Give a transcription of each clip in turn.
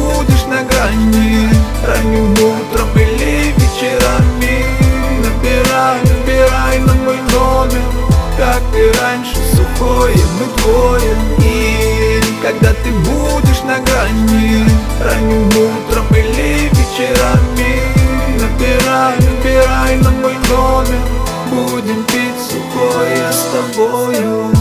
будешь на грани, ранним утром или вечерами, набирай на мой номер, как и раньше, сухое мы двое. И когда ты будешь на грани, ранним утром или вечерами, набирай на мой номер, будем пить сухое с тобою.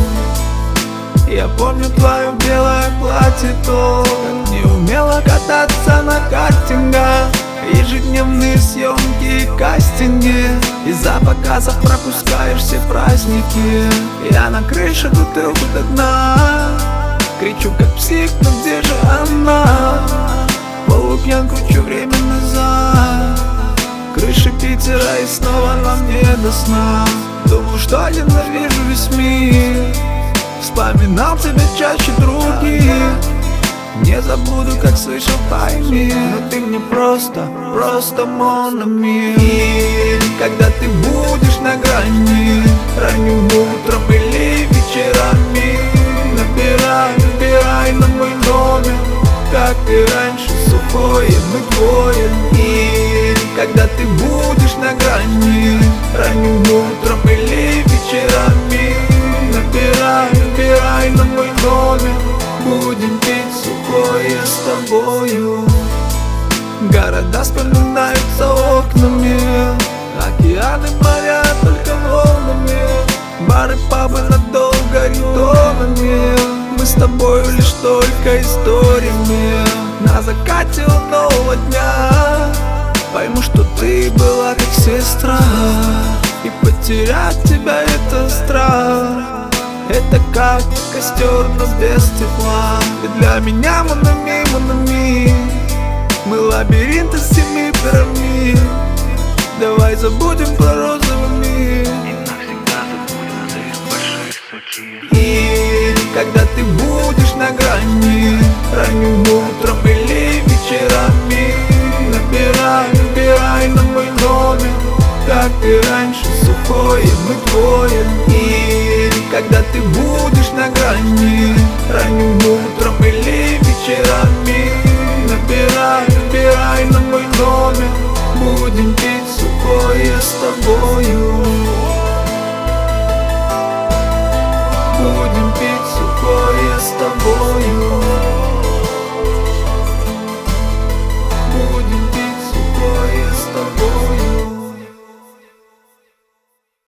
Я помню твое белое платье, то как не умела кататься на картингах, ежедневные съемки и кастинги, из-за показов пропускаешь все праздники. Я на крыше бутылку до дна, кричу как псих, но где же она? Полупьян кручу время назад, крыши Питера и снова нам не до сна. Думал, что ненавижу весь мир, вспоминал тебя чаще других. Не забуду, как слышал тайны, но ты мне просто mon ami. И когда ты будешь на грани, ранним утром или вечерами, набирай на мой номер, как и раньше, сухое мы двое. И когда ты будешь на грани, ранним утром или вечерами, набирай на мой номер, будем пить сухое с тобою. Города вспоминаются окнами, океаны, моря только волнами, бары, пабы надолго ритонами. Мы с тобою лишь только историями. На закате у нового дня пойму, что ты была как сестра, и потерять тебя это страх. Это как костер, но без тепла. Ты для меня монами, мы лабиринт из 7 пирамид. Давай забудем про розовый мир и навсегда забудем за их больших сухих. И когда ты будешь на грани, ранним утром или вечерами, набирай на мой номер, как и раньше, сухое мы двое. И когда ты будешь на грани, ранним утром или вечерами, набирай на мой номер, будем пить сухое с тобою.